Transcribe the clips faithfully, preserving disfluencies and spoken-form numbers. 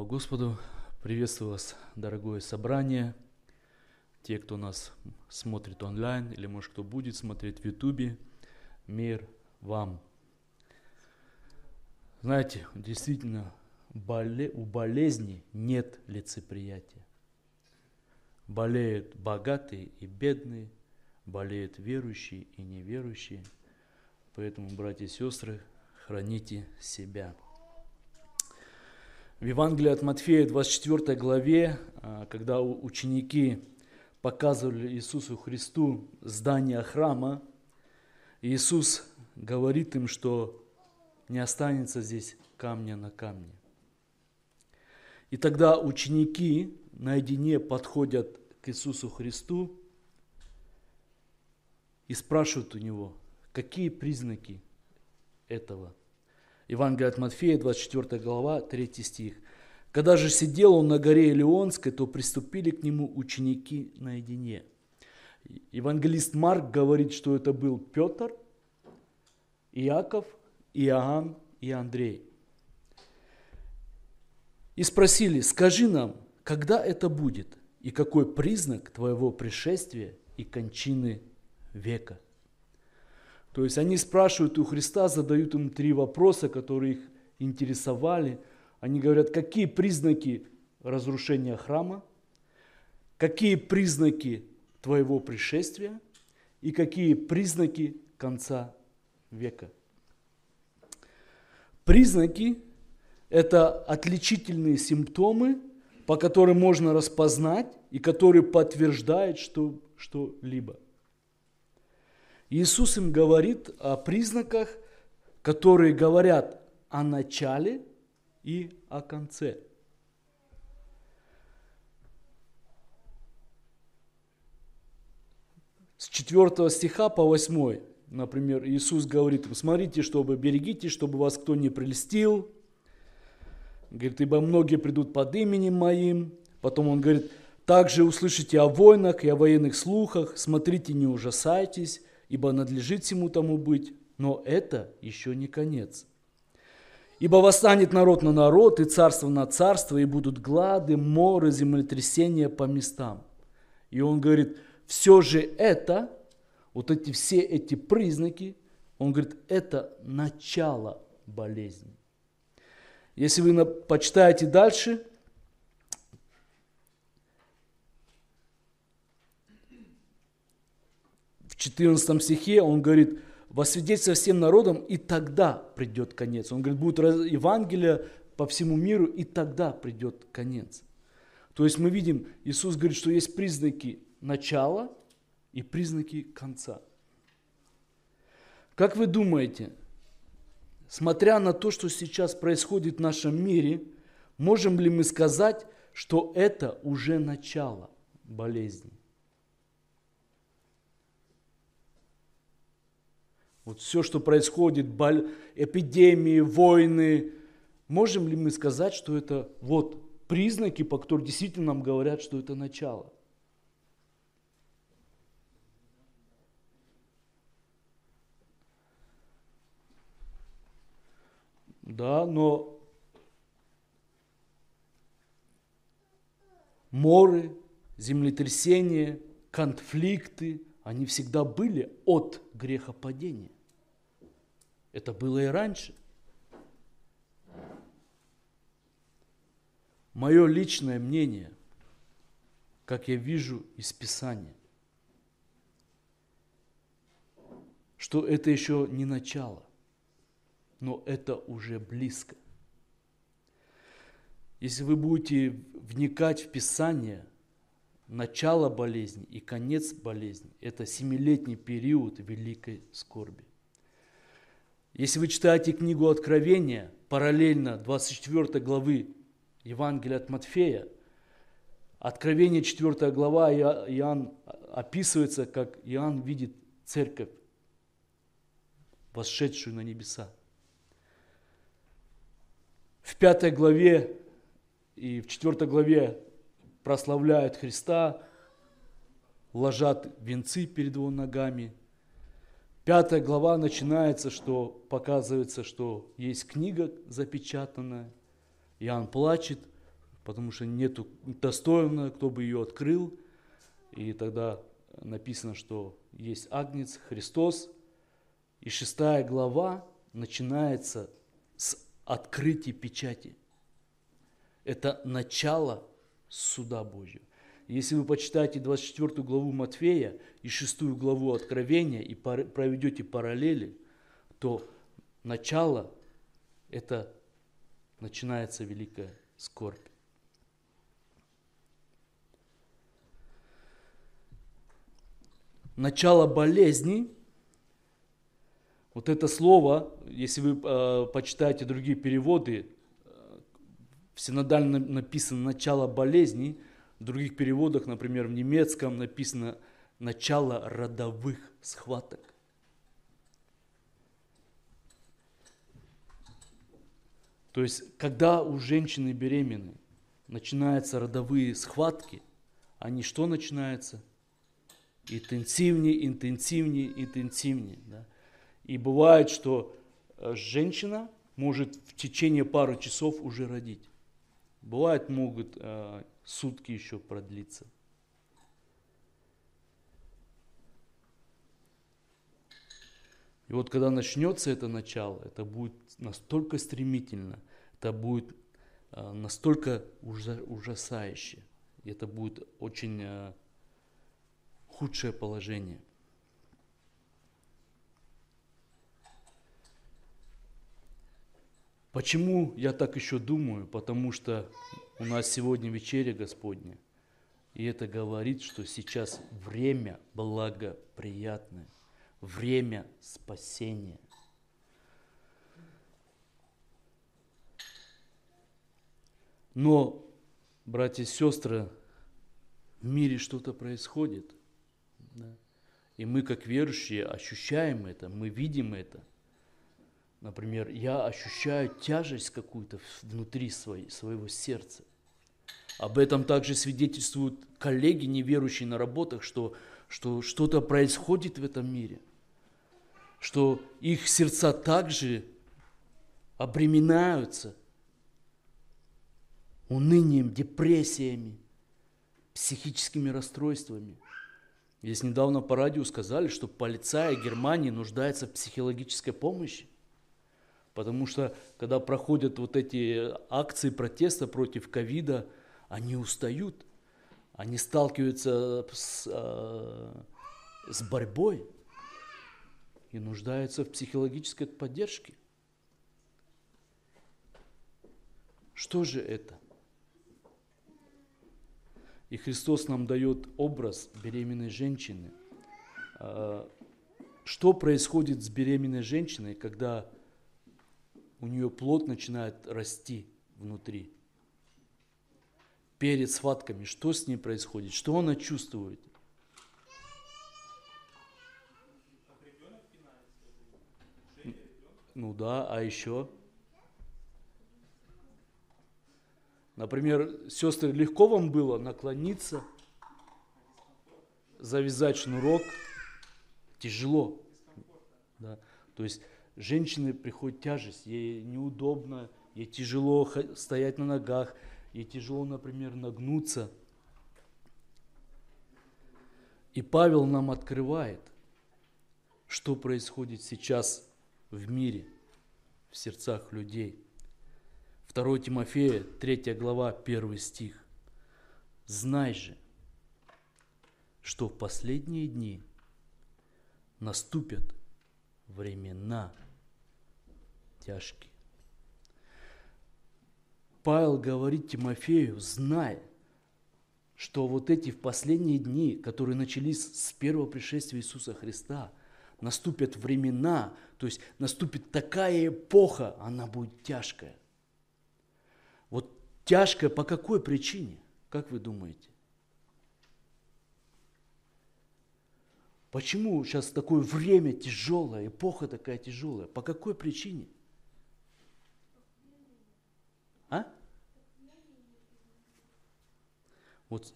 Слава Господу! Приветствую вас, дорогое собрание, те, кто нас смотрит онлайн, или может кто будет смотреть в Ютубе. Мир вам! Знаете, действительно, боле... у болезни нет лицеприятия. Болеют богатые и бедные, болеют верующие и неверующие. Поэтому, братья и сестры, храните себя. В Евангелии от Матфея, двадцать четвёртой главе, когда ученики показывали Иисусу Христу здание храма, Иисус говорит им, что не останется здесь камня на камне. И тогда ученики наедине подходят к Иисусу Христу и спрашивают у Него, какие признаки этого. Евангелие от Матфея, двадцать четвёртая глава, третий стих. «Когда же сидел он на горе Илионской, то приступили к нему ученики наедине». Евангелист Марк говорит, что это был Петр, Иаков, Иоанн и Андрей. И спросили: «Скажи нам, когда это будет, и какой признак твоего пришествия и кончины века?» То есть они спрашивают у Христа, задают ему три вопроса, которые их интересовали. Они говорят, какие признаки разрушения храма, какие признаки твоего пришествия и какие признаки конца века. Признаки – это отличительные симптомы, по которым можно распознать и которые подтверждают что, что-либо. Иисус им говорит о признаках, которые говорят о начале и о конце. С четвёртого стиха по восьмой, например, Иисус говорит: «Смотрите, чтобы берегите, чтобы вас кто не прельстил». Говорит: «Ибо многие придут под именем Моим». Потом он говорит: «Также услышите о войнах и о военных слухах, смотрите, не ужасайтесь, ибо надлежит всему тому быть, но это еще не конец. Ибо восстанет народ на народ, и царство на царство, и будут глады, моры, землетрясения по местам». И он говорит, все же это, вот эти все эти признаки, он говорит, это начало болезни. Если вы почитаете дальше, в четырнадцатом стихе он говорит: «Во свидетельство всем народам, и тогда придет конец». Он говорит, будет Евангелие по всему миру, и тогда придет конец. То есть мы видим, Иисус говорит, что есть признаки начала и признаки конца. Как вы думаете, смотря на то, что сейчас происходит в нашем мире, можем ли мы сказать, что это уже начало болезни? Вот все, что происходит, эпидемии, войны, можем ли мы сказать, что это вот признаки, по которым действительно нам говорят, что это начало? Да, но моры, землетрясения, конфликты, они всегда были от грехопадения. Это было и раньше. Мое личное мнение, как я вижу из Писания, что это еще не начало, но это уже близко. Если вы будете вникать в Писание, начало болезни и конец болезни – это семилетний период великой скорби. Если вы читаете книгу Откровения, параллельно двадцать четвёртой главы Евангелия от Матфея, Откровение четвёртая глава, Иоанн описывается, как Иоанн видит церковь, восшедшую на небеса. В пятой главе и в четвёртой главе прославляют Христа, ложат венцы перед его ногами. Пятая глава начинается, что показывается, что есть книга запечатанная. Иоанн плачет, потому что нету достойного, кто бы ее открыл. И тогда написано, что есть Агнец, Христос. И шестая глава начинается с открытия печати. Это начало суда Божьего. Если вы почитаете двадцать четвёртую главу Матфея и шестую главу Откровения и проведете параллели, то начало – это начинается великая скорбь. Начало болезни, вот это слово, если вы э, почитаете другие переводы, э, в синодальном написано «начало болезни», в других переводах, например, в немецком написано «начало родовых схваток». То есть, когда у женщины беременной начинаются родовые схватки, они что начинаются? Интенсивнее, интенсивнее, интенсивнее. Да? И бывает, что женщина может в течение пары часов уже родить. Бывает, могут э, сутки еще продлиться. И вот когда начнется это начало, это будет настолько стремительно, это будет э, настолько ужа- ужасающе, и это будет очень э, худшее положение. Почему я так еще думаю? Потому что у нас сегодня вечеря Господня, и это говорит, что сейчас время благоприятное, время спасения. Но, братья и сестры, в мире что-то происходит. Да? И мы, как верующие, ощущаем это, мы видим это. Например, я ощущаю тяжесть какую-то внутри своей, своего сердца. Об этом также свидетельствуют коллеги, неверующие на работах, что, что что-то происходит в этом мире, что их сердца также обременяются унынием, депрессиями, психическими расстройствами. Здесь недавно по радио сказали, что полиция Германии нуждается в психологической помощи. Потому что, когда проходят вот эти акции протеста против ковида, они устают, они сталкиваются с, э, с борьбой и нуждаются в психологической поддержке. Что же это? И Христос нам дает образ беременной женщины. Что происходит с беременной женщиной, когда у нее плод начинает расти внутри? Перед схватками, что с ней происходит? Что она чувствует? Ну да, а еще? Например, сестры, легко вам было наклониться, завязать шнурок? Тяжело. Да. То есть женщине приходит тяжесть, ей неудобно, ей тяжело стоять на ногах, ей тяжело, например, нагнуться. И Павел нам открывает, что происходит сейчас в мире, в сердцах людей. второе Тимофея, третья глава, первый стих. «Знай же, что в последние дни наступят времена тяжкие». Павел говорит Тимофею: знай, что вот эти в последние дни, которые начались с первого пришествия Иисуса Христа, наступят времена, то есть наступит такая эпоха, она будет тяжкая. Вот тяжкая по какой причине? Как вы думаете? Почему сейчас такое время тяжелое, эпоха такая тяжелая? По какой причине? А? Вот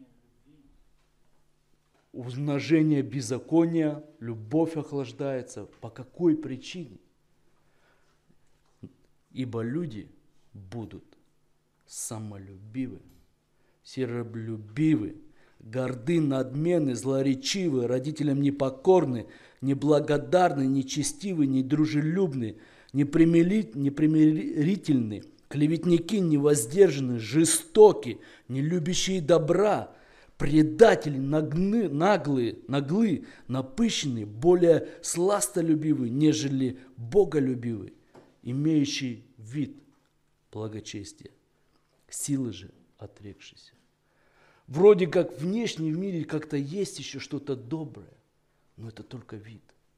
умножение беззакония, любовь охлаждается. По какой причине? Ибо люди будут самолюбивы, серолюбивы, горды, надменны, злоречивы, родителям непокорны, неблагодарны, нечестивы, недружелюбны, непримирительны, клеветники, невоздержаны, жестоки, не любящие добра, предатели, нагны, наглые, наглы, напыщенные, более сластолюбивы, нежели боголюбивы, имеющие вид благочестия, силы же отрекшиеся. Вроде как внешне в мире как-то есть еще что-то доброе, но это только вид.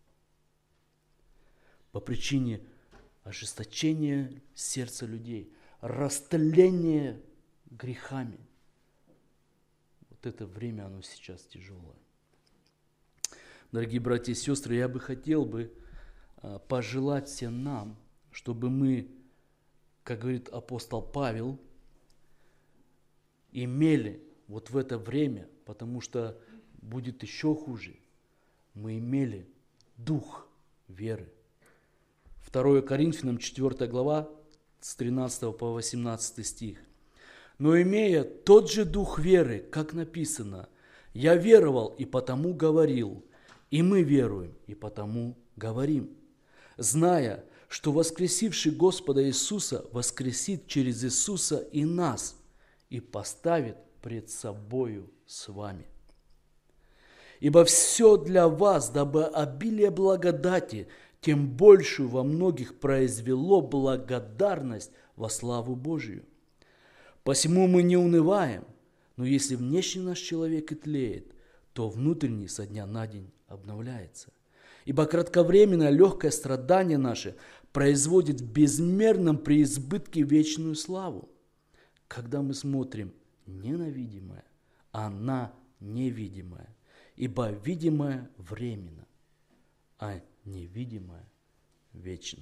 По причине ожесточения сердца людей, растления грехами. Вот это время, оно сейчас тяжелое. Дорогие братья и сестры, я бы хотел бы пожелать всем нам, чтобы мы, как говорит апостол Павел, имели вот в это время, потому что будет еще хуже, мы имели дух веры. второе Коринфянам четвёртая глава, с тринадцатого по восемнадцатый стих. «Но имея тот же дух веры, как написано, я веровал и потому говорил, и мы веруем и потому говорим, зная, что воскресивший Господа Иисуса воскресит через Иисуса и нас, и поставит пред собою с вами. Ибо все для вас, дабы обилие благодати, тем большую во многих произвело благодарность во славу Божию. Посему мы не унываем, но если внешний наш человек и тлеет, то внутренний со дня на день обновляется. Ибо кратковременное легкое страдание наше производит в безмерном преизбытке вечную славу, когда мы смотрим не на видимое, а на невидимое. Ибо видимое временно, а невидимое вечно.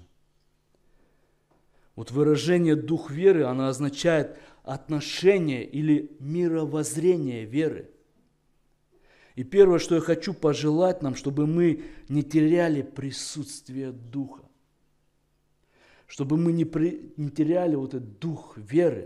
Вот выражение «дух веры», оно означает отношение или мировоззрение веры. И первое, что я хочу пожелать нам, чтобы мы не теряли присутствие Духа. Чтобы мы не, при, не теряли вот этот дух веры,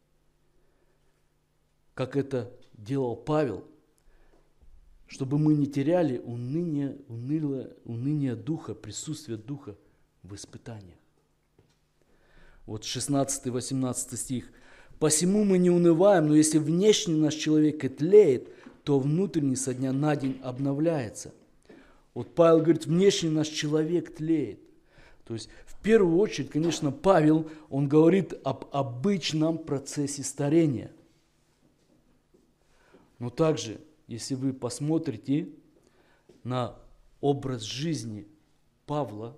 как это делал Павел. Чтобы мы не теряли уныние, унылое, уныние Духа, присутствие Духа в испытаниях. Вот шестнадцатый-восемнадцатый стих. «Посему мы не унываем, но если внешний наш человек и тлеет, то внутренний со дня на день обновляется». Вот Павел говорит, внешний наш человек тлеет. То есть, в первую очередь, конечно, Павел, он говорит об обычном процессе старения. Но также, если вы посмотрите на образ жизни Павла,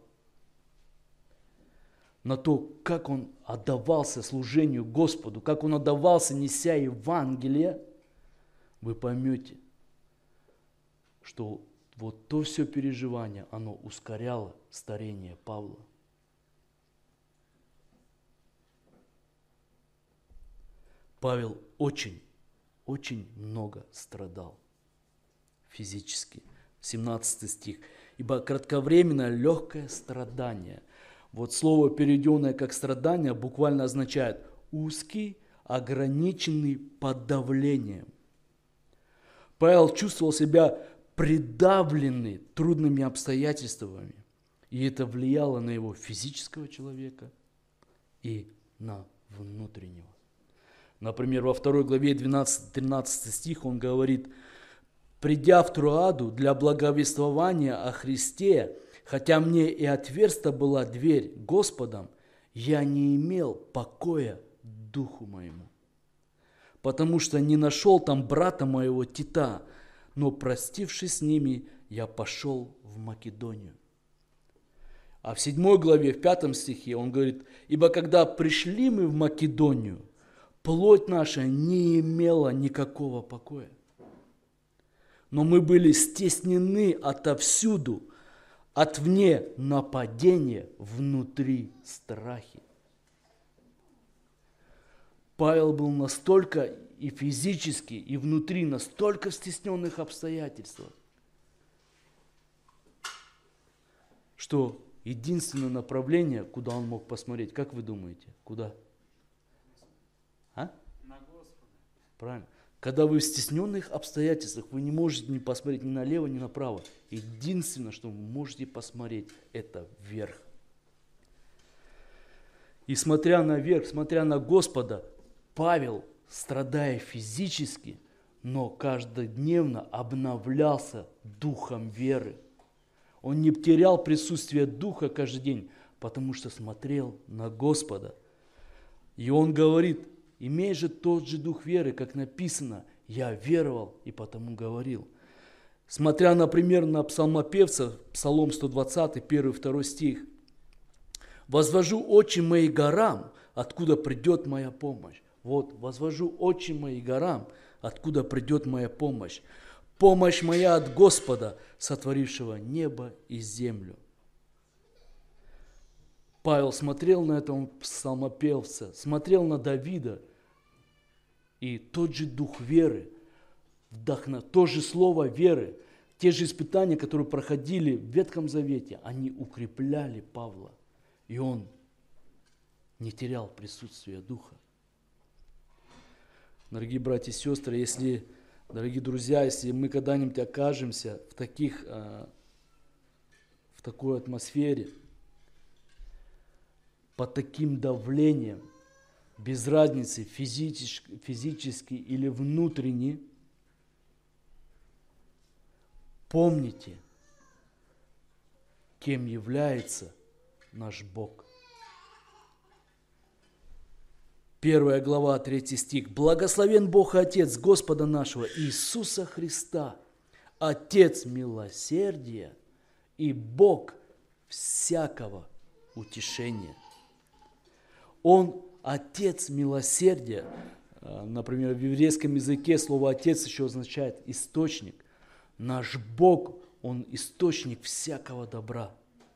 на то, как он отдавался служению Господу, как он отдавался, неся Евангелие, вы поймете, что вот то все переживание, оно ускоряло старение Павла. Павел очень, очень много страдал физически. семнадцатый стих. «Ибо кратковременное легкое страдание». Вот слово, переведенное как страдание, буквально означает узкий, ограниченный под давлением. Павел чувствовал себя придавленный трудными обстоятельствами, и это влияло на его физического человека и на внутреннего. Например, во второй главе двенадцатый-тринадцатый стих он говорит: «Придя в Троаду для благовествования о Христе, хотя мне и отверста была дверь Господом, я не имел покоя духу моему, потому что не нашел там брата моего Тита, но, простившись с ними, я пошел в Македонию». А в седьмой главе, в пятом стихе он говорит: «Ибо когда пришли мы в Македонию, плоть наша не имела никакого покоя, но мы были стеснены отовсюду, отвне нападения, внутри страхи». Павел был настолько и физически, и внутри настолько в стесненных обстоятельствах, что единственное направление, куда он мог посмотреть, как вы думаете, куда? А? Правильно? Когда вы в стесненных обстоятельствах, вы не можете не посмотреть ни налево, ни направо. Единственное, что вы можете посмотреть, это вверх. И смотря наверх, смотря на Господа, Павел, страдая физически, но каждодневно обновлялся духом веры. Он не терял присутствие духа каждый день, потому что смотрел на Господа. И он говорит: имей же тот же дух веры, как написано, я веровал и потому говорил. Смотря, например, на псалмопевца, Псалом сто двадцать, первый второй стих. «Возвожу очи мои горам, откуда придет моя помощь». Вот, возвожу очи мои горам, откуда придет моя помощь. Помощь моя от Господа, сотворившего небо и землю. Павел смотрел на этого псалмопевца, смотрел на Давида, и тот же дух веры, вдохно, то же слово веры, те же испытания, которые проходили в Ветхом Завете, они укрепляли Павла, и он не терял присутствия духа. Дорогие братья и сестры, если, дорогие друзья, если мы когда-нибудь окажемся в, таких, в такой атмосфере, под таким давлением, без разницы, физически, физически или внутренне, помните, кем является наш Бог. Первая глава, третий стих. «Благословен Бог и Отец Господа нашего Иисуса Христа, Отец милосердия и Бог всякого утешения». Он Отец милосердия. Например, в еврейском языке слово «отец» еще означает источник. Наш Бог, Он источник всякого добра.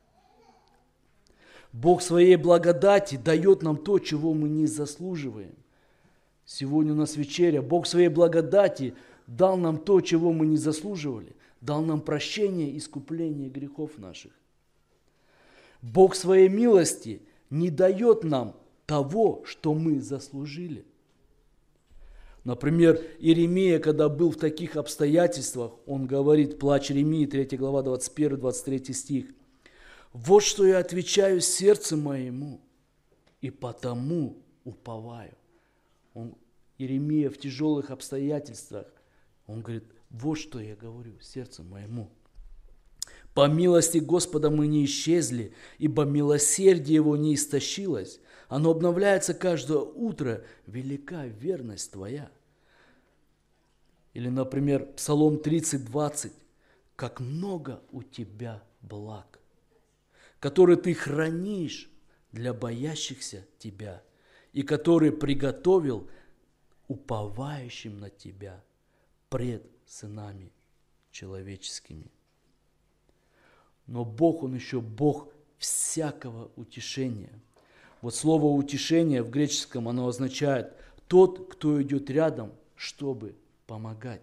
Бог своей благодати дает нам то, чего мы не заслуживаем. Сегодня у нас вечеря. Бог своей благодати дал нам то, чего мы не заслуживали. Дал нам прощение, искупление грехов наших. Бог своей милости не дает нам того, что мы заслужили. Например, Иеремия, когда был в таких обстоятельствах, он говорит, плач Иеремии, третья глава, двадцать первый двадцать третий стих. «Вот что я отвечаю сердцу моему, и потому уповаю». Он, Иеремия в тяжелых обстоятельствах, он говорит, вот что я говорю сердцу моему. «По милости Господа мы не исчезли, ибо милосердие Его не истощилось. Оно обновляется каждое утро, велика верность Твоя». Или, например, Псалом тридцать двадцать. «Как много у Тебя благ, которые Ты хранишь для боящихся Тебя, и которые приготовил уповающим на Тебя пред сынами человеческими». Но Бог, Он еще Бог всякого утешения. Вот слово «утешение» в греческом, оно означает «тот, кто идет рядом, чтобы помогать».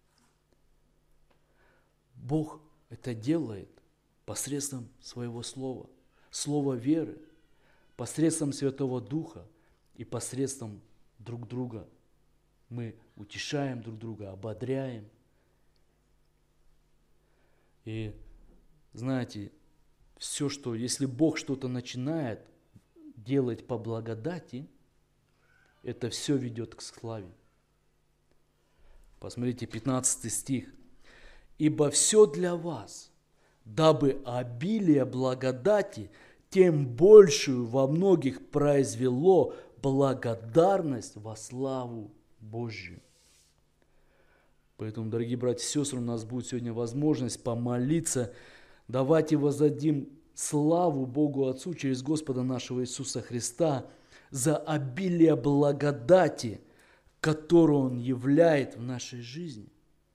Бог это делает посредством своего слова, слова веры, посредством Святого Духа и посредством друг друга. Мы утешаем друг друга, ободряем. И знаете, все, что, если Бог что-то начинает делать по благодати, это все ведет к славе. Посмотрите, пятнадцатый стих. «Ибо все для вас, дабы обилие благодати тем большую во многих произвело благодарность во славу Божью». Поэтому, дорогие братья и сестры, у нас будет сегодня возможность помолиться. Давайте воздадим славу Богу Отцу через Господа нашего Иисуса Христа за обилие благодати, которую Он являет в нашей жизни.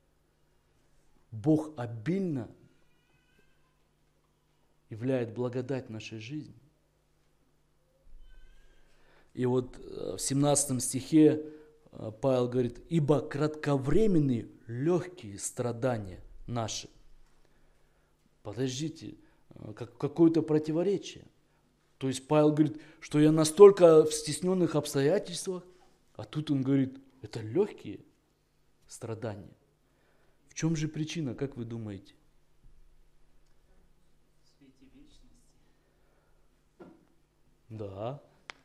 Бог обильно являет благодать в нашей жизни. И вот в семнадцатом стихе Павел говорит, «Ибо кратковременные легкие страдания наши». Подождите, как, какое-то противоречие. То есть Павел говорит, что я настолько в стесненных обстоятельствах, а тут он говорит, Это легкие страдания. В чем же причина, как вы думаете? В свете вечности. Да.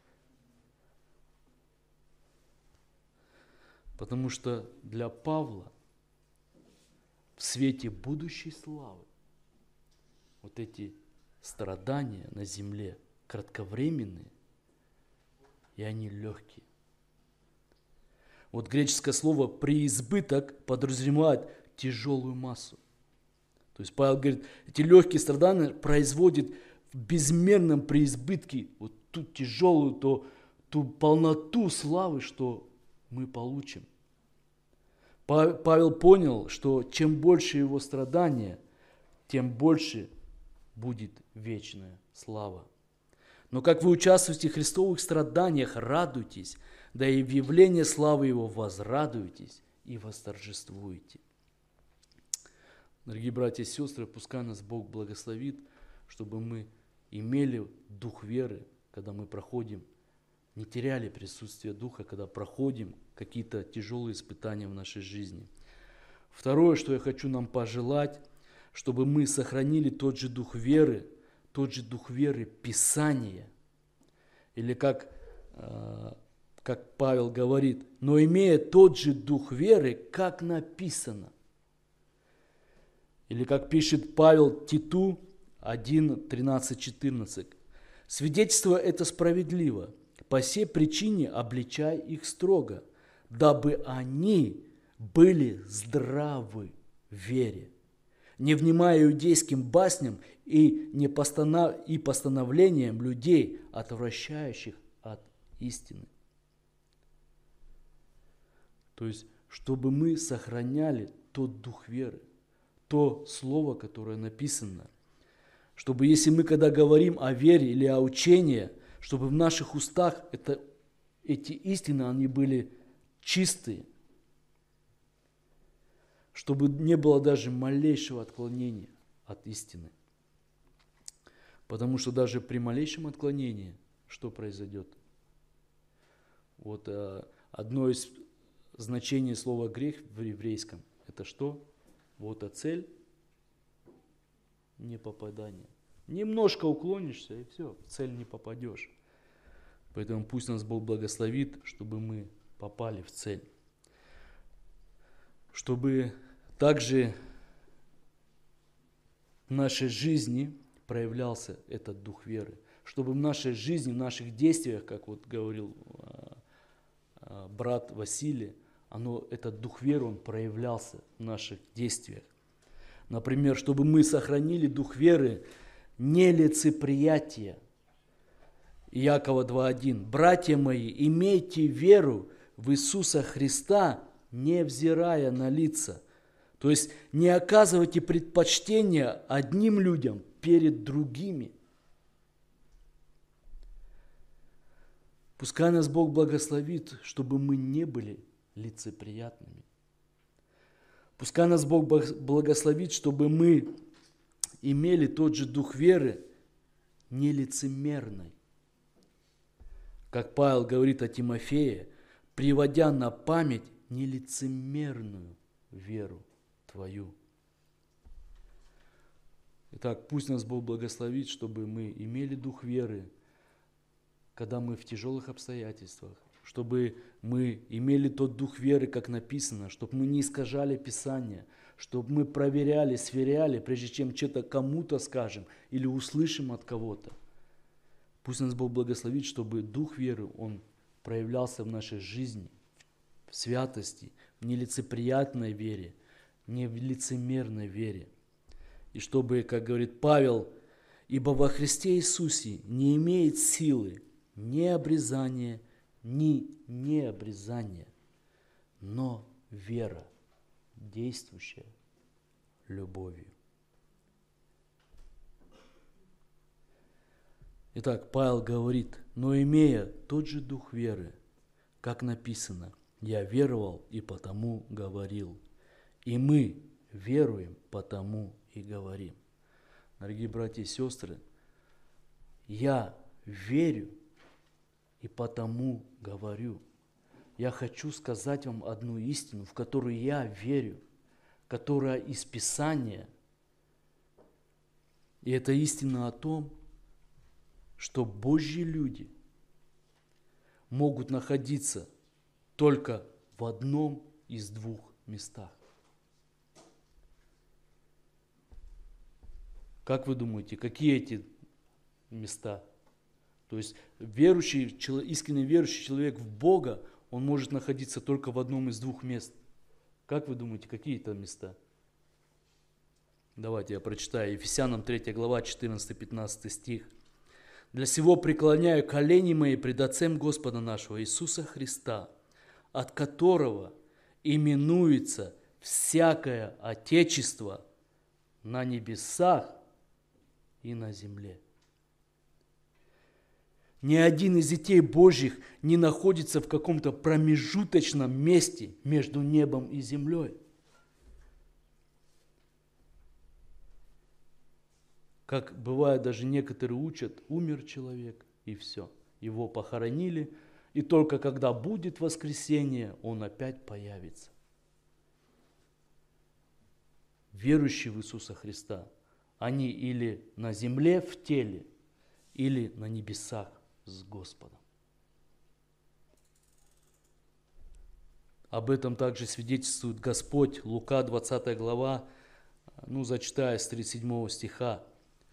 Потому что для Павла в свете будущей славы вот эти страдания на земле кратковременные, и они легкие. Вот греческое слово «преизбыток» подразумевает тяжелую массу. То есть Павел говорит, эти легкие страдания производят в безмерном преизбытке вот ту тяжелую, то, ту полноту славы, что мы получим. Павел понял, что чем больше его страдания, тем больше будет вечная слава. Но как вы участвуете в христовых страданиях, радуйтесь, да и в явлении славы Его возрадуйтесь и восторжествуете. Дорогие братья и сестры, пускай нас Бог благословит, чтобы мы имели дух веры, когда мы проходим, не теряли присутствие Духа, когда проходим какие-то тяжелые испытания в нашей жизни. Второе, что я хочу нам пожелать, чтобы мы сохранили тот же дух веры, тот же дух веры Писания. Или как, как Павел говорит, но имея тот же дух веры, как написано. Или как пишет Павел Титу один, тринадцать, четырнадцать. Свидетельство это справедливо. По сей причине обличай их строго, дабы они были здравы в вере, не внимая иудейским басням и, не постанов... и постановлениям людей, отвращающих от истины. То есть, чтобы мы сохраняли тот дух веры, то слово, которое написано, чтобы если мы когда говорим о вере или о учении, чтобы в наших устах это, эти истины, они были чистые, чтобы не было даже малейшего отклонения от истины. Потому что даже при малейшем отклонении, что произойдет? Вот э, одно из значений слова грех в еврейском, это что? Вот а цель не попадание. Немножко уклонишься, и все, в цель не попадешь. Поэтому пусть нас Бог благословит, чтобы мы попали в цель. Чтобы также в нашей жизни проявлялся этот дух веры. Чтобы в нашей жизни, в наших действиях, как вот говорил брат Василий, оно, этот дух веры, он проявлялся в наших действиях. Например, чтобы мы сохранили дух веры, нелицеприятия. Иакова два один. Братья мои, имейте веру в Иисуса Христа, невзирая на лица. То есть не оказывайте предпочтения одним людям перед другими. Пускай нас Бог благословит, чтобы мы не были лицеприятными. Пускай нас Бог благословит, чтобы мы имели тот же дух веры, нелицемерной. Как Павел говорит о Тимофее, приводя на память нелицемерную веру твою. Итак, пусть нас Бог благословит, чтобы мы имели дух веры, когда мы в тяжелых обстоятельствах, чтобы мы имели тот дух веры, как написано, чтобы мы не искажали Писание, чтобы мы проверяли, сверяли, прежде чем что-то кому-то скажем или услышим от кого-то. Пусть нас Бог благословит, чтобы дух веры, он проявлялся в нашей жизни, в святости, в нелицеприятной вере, не в лицемерной вере. И чтобы, как говорит Павел, ибо во Христе Иисусе не имеет силы ни обрезания, ни необрезания, но вера, действующая любовью. Итак, Павел говорит, но имея тот же дух веры, как написано, я веровал и потому говорил. И мы веруем, потому и говорим. Дорогие братья и сестры, я верю и потому говорю. я хочу сказать вам одну истину, в которую я верю, которая из Писания. И это истина о том, что Божьи люди могут находиться только в одном из двух местах. Как вы думаете, какие эти места? То есть верующий, искренне верующий человек в Бога, он может находиться только в одном из двух мест. Как вы думаете, какие это места? Давайте я прочитаю. Ефесянам третья глава, четырнадцатый-пятнадцатый стих. «Для сего преклоняю колени мои пред Отцем Господа нашего Иисуса Христа, от которого именуется всякое Отечество на небесах и на земле». Ни один из детей Божьих не находится в каком-то промежуточном месте между небом и землей. Как бывает, даже некоторые учат, умер человек, и все. Его похоронили, и только когда будет воскресение, он опять появится. Верующие в Иисуса Христа, они или на земле в теле, или на небесах с Господом. Об этом также свидетельствует Господь, Лука двадцатая глава, ну, зачитая с тридцать седьмого стиха.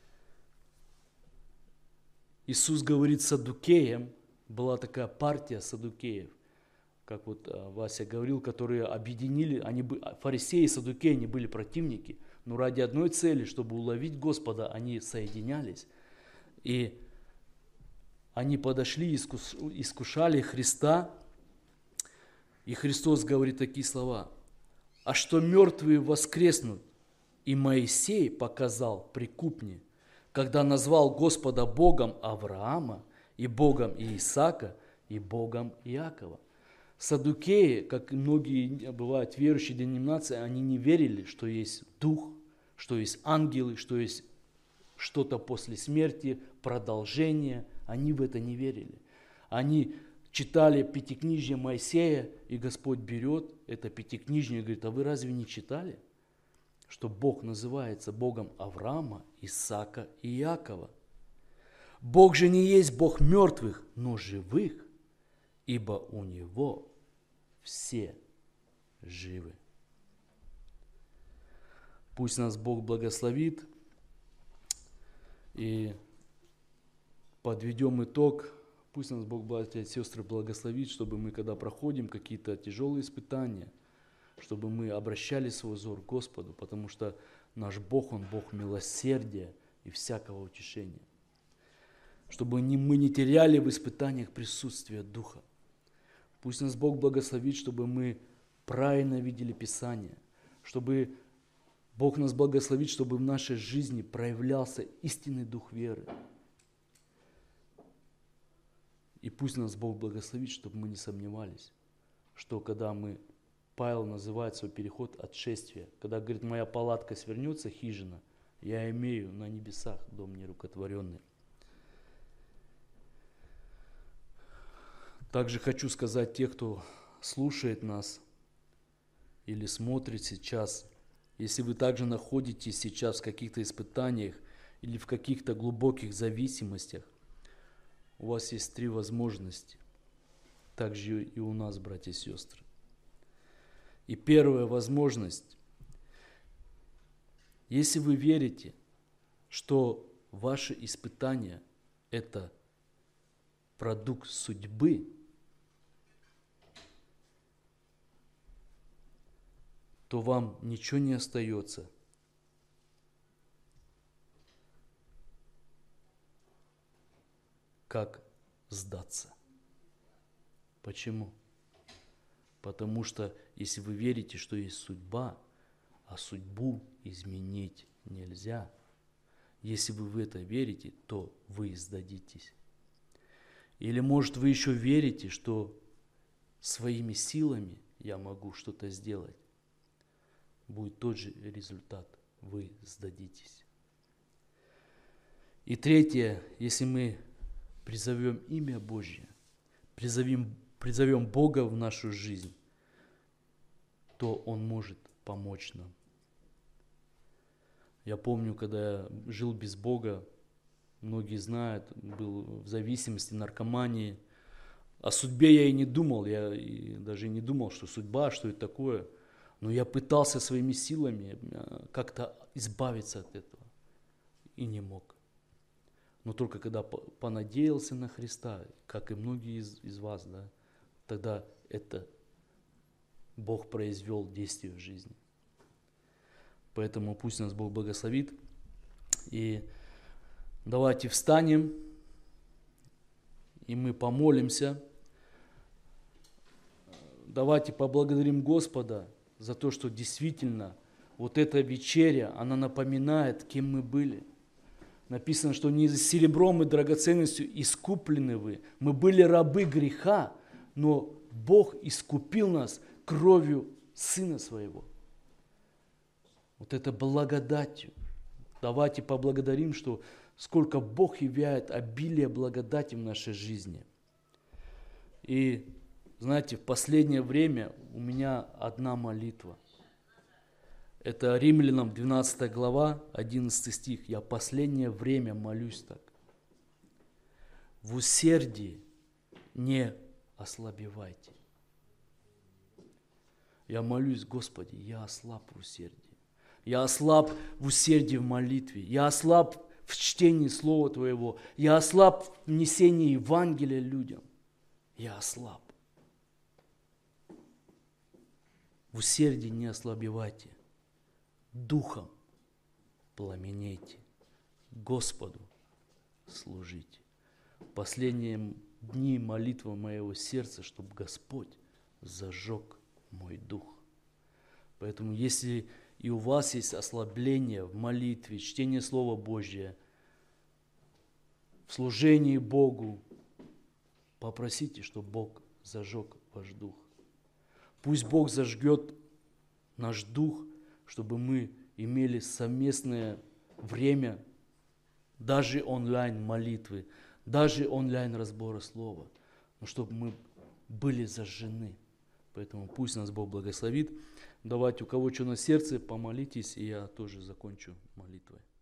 Иисус говорит саддукеям, была такая партия саддукеев, как вот Вася говорил, которые объединили, они, фарисеи и саддукеи, они были противники, но ради одной цели, чтобы уловить Господа, они соединялись. И они подошли, искушали Христа, и Христос говорит такие слова: «А что мертвые воскреснут, и Моисей показал при купне, когда назвал Господа Богом Авраама, и Богом Иисаака, и Богом Иакова». Саддукеи, как и многие бывают верующие деноминации, они не верили, что есть Дух, что есть ангелы, что есть что-то после смерти, продолжение. Они в это не верили. Они читали Пятикнижие Моисея, и Господь берет это Пятикнижие и говорит: а вы разве не читали, что Бог называется Богом Авраама, Исаака и Иакова? Бог же не есть Бог мертвых, но живых, ибо у Него все живы. Пусть нас Бог благословит, и подведем итог. Пусть нас Бог, братья и сестры, благословит, чтобы мы, когда проходим какие-то тяжелые испытания, чтобы мы обращали свой взор к Господу, потому что наш Бог, Он Бог милосердия и всякого утешения. Чтобы мы не теряли в испытаниях присутствие Духа. Пусть нас Бог благословит, чтобы мы правильно видели Писание, чтобы Бог нас благословит, чтобы в нашей жизни проявлялся истинный дух веры. И пусть нас Бог благословит, чтобы мы не сомневались, что когда мы, Павел называет свой переход отшествия, когда говорит: моя палатка свернется, хижина, я имею на небесах дом нерукотворенный. Также хочу сказать тех, кто слушает нас или смотрит сейчас, если вы также находитесь сейчас в каких-то испытаниях или в каких-то глубоких зависимостях, у вас есть три возможности, также и у нас, братья и сестры. И первая возможность, если вы верите, что ваши испытания – это продукт судьбы, то вам ничего не остается, как сдаться. Почему? Потому что если вы верите, что есть судьба, а судьбу изменить нельзя, если вы в это верите, то вы сдадитесь. Или, может, вы еще верите, что своими силами я могу что-то сделать. Будет тот же результат. Вы сдадитесь. И третье, если мы призовем имя Божье, призовем призовем Бога в нашу жизнь, то Он может помочь нам. Я помню, когда я жил без Бога, многие знают, был в зависимости, наркомании. О судьбе я и не думал, я и даже не думал, что судьба, что это такое. Но я пытался своими силами как-то избавиться от этого и не мог. Но только когда понадеялся на Христа, как и многие из, из вас, да, тогда это Бог произвел действие в жизни. Поэтому пусть нас Бог благословит. И давайте встанем, и мы помолимся. Давайте поблагодарим Господа за то, что действительно вот эта вечеря, она напоминает, кем мы были. Написано, что не серебром и драгоценностью искуплены вы. Мы были рабы греха, но Бог искупил нас кровью Сына Своего. Вот это благодатью. Давайте поблагодарим, что сколько Бог являет обилие благодати в нашей жизни. И знаете, в последнее время у меня одна молитва. Это Римлянам двенадцатая глава, одиннадцатый стих. Я последнее время молюсь так. В усердии не ослабевайте. Я молюсь, Господи, я ослаб в усердии. Я ослаб в усердии в молитве. Я ослаб в чтении Слова Твоего. Я ослаб в несении Евангелия людям. Я ослаб. В усердии не ослабевайте. Духом пламенейте. Господу служите. Последние дни молитва моего сердца, чтобы Господь зажег мой дух. Поэтому если и у вас есть ослабление в молитве, чтение Слова Божьего, в служении Богу, попросите, чтобы Бог зажег ваш дух. Пусть Бог зажгет наш дух, чтобы мы имели совместное время, даже онлайн молитвы, даже онлайн разбора Слова, но чтобы мы были зажжены. Поэтому пусть нас Бог благословит. Давайте, у кого что на сердце, помолитесь, и я тоже закончу молитвой.